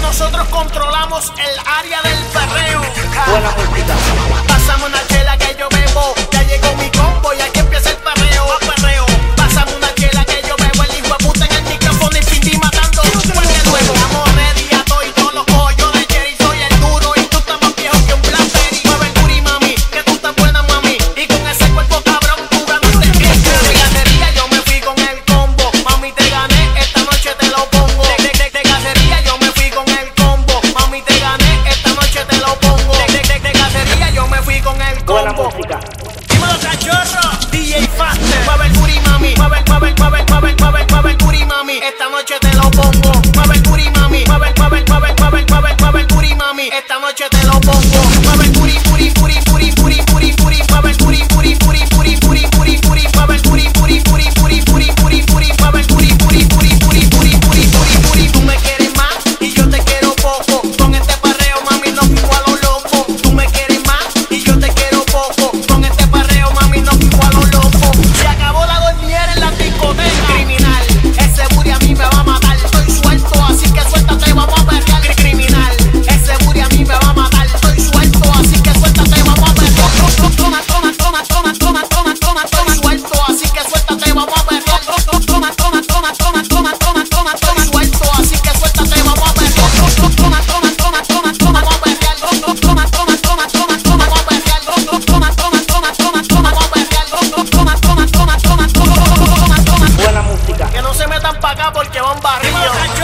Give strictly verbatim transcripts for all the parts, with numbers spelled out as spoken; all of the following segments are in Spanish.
nosotros controlamos el área del perreo. Buena música. Pásame una chela que yo bebo, ya llegó mi combo y aquí empieza el perreo. perreo. Pásame una chela que yo bebo, el hijo de puta en el micrófono y Pindi matando. Porque luego estamos ready a todo y todos los pollos de Jerry, soy el duro y tú estás más viejo que un Blackberry. Mueve el booty, mami, que tú estás buena, mami, y con ese cuerpo cabrón tú ganaste el de cacería, yo me fui con el combo, mami te gané, esta noche te lo pongo. De, de, de, de cacería yo me fui con el combo, mami te gané, esta noche te lo pongo. De, de, de, de cacería yo me fui con el Buena combo. música. Dímelo, cachorro, D J Faster. Mueve el booty, mami, mueve el, mueve el, mueve el, mueve el, mueve el, mueve el booty, mami, esta noche te lo pongo. Mueve el booty, mami, mueve el, mueve el, mueve el, mueve el, mueve el, mueve el booty, mami, esta noche te lo pongo. Mueve el booty, booty, booty, booty, booty, booty, booty, mueve el booty, booty, booty, booty, booty, booty, booty, mueve el booty, booty, booty, booty, booty, booty, booty, mueve el booty, booty, booty, booty, booty, booty, booty, booty. Tú me quieres más y yo te quiero poco. Con este parreo, mami, no fijo a lo loco. Tú me quieres más y yo te quiero poco. Con este parreo, mami, no fijo a lo loco. Se acabó la dormidera en la discoteca. Criminal, ese booty a mí me va a matar. Estoy suelto, así que suéltate, vamos a perrear. Criminal, ese booty a mí me va a matar. Estoy suelto, así que suéltate, vamos a perrear. Toma, toma, toma, toma, toma, toma, toma, toma, suelto, así que suéltate, vamos a perrear. Toma, toma, toma, toma, toma, toma, toma, toma, suelto, así que suéltate, vamos a perrear. Toma, toma, toma, toma, toma, vamos a perrear. Toma, toma, toma, toma, toma, vamos a perrear. Toma, toma, toma, toma, toma, vamos a perrear. Toma, toma, toma, toma, toma, toma. Buena música. Que no se metan pa' acá porque van barridos.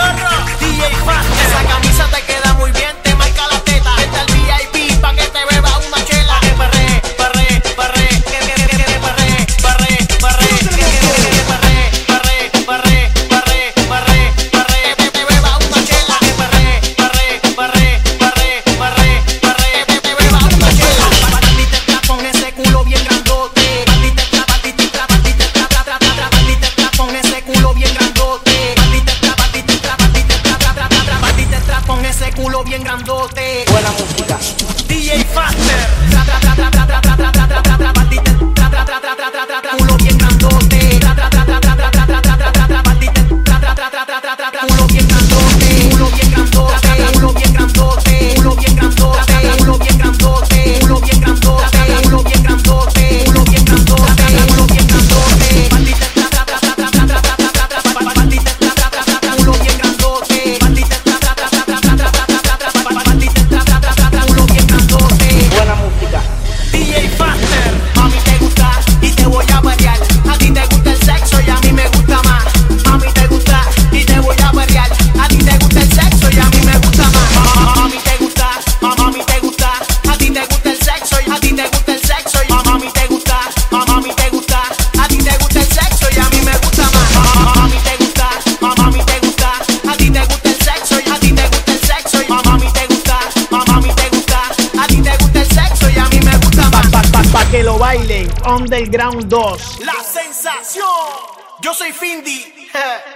D J Faster. Esa camisa te queda muy bien, te marca la teta. Vete al V I P pa' que te beba una chela. Que perre, perre, perre, que que que que perre, perre, perre, que que que que perre, perre, perre, perre, perre, perre, que te beba una chela. Que perre, perre, perre, perre, perre, perre, que te beba una chela. Partiste tra con ese culo bien grandote. Partiste tra, partiste tra, partiste tra, tra, tra, tra, partiste tra con ese culo bien grandote. Partiste tra, partiste tra, partiste tra, tra, tra, tra, partiste tra con ese culo bien grandote. Buena música. D J Faster. Tra tra tra tra tra tra tra tra tra tra tra partiste tra tra tra tra tra tra tra tra culo bien grandote. Tra tra tra tra tra tra tra tra tra tra tra partiste tra tra tra tra tra tra tra tra culo bien grandote. Culo bien grandote. Culo bien grandote. Culo bien grandote. Culo bien grandote. Culo bien grandote. Culo bien grandote. Culo bien grandote. Culo bien grandote. Partiste tra tra tra tra tra tra tra tra tra partiste tra tra tra tra tra culo bien grandote. Partiste tra tra tra tra tra tra tra tra tra partiste tra tra tra tra tra culo bien grandote. Buena música. D J Faster, mami te gusta y te voy a perrear. A ti te gusta el sexo y a mí me gusta más. Mami te gusta y te voy a perrear. A ti te gusta el sexo y a mí me gusta más. Mami te gusta, mami te gusta. A ti te gusta el sexo y a ti te gusta el sexo y mami te gusta, mami te gusta. A ti te gusta el sexo y a mí me gusta más. Mami te gusta, mami te gusta. A ti te gusta el sexo y a ti te gusta el sexo y mami te gusta, mami te gusta. A ti te gusta el sexo y a mí me gusta más. Pa, pa, pa que lo bailen, Underground dos. La sensación. Yo soy Pindi.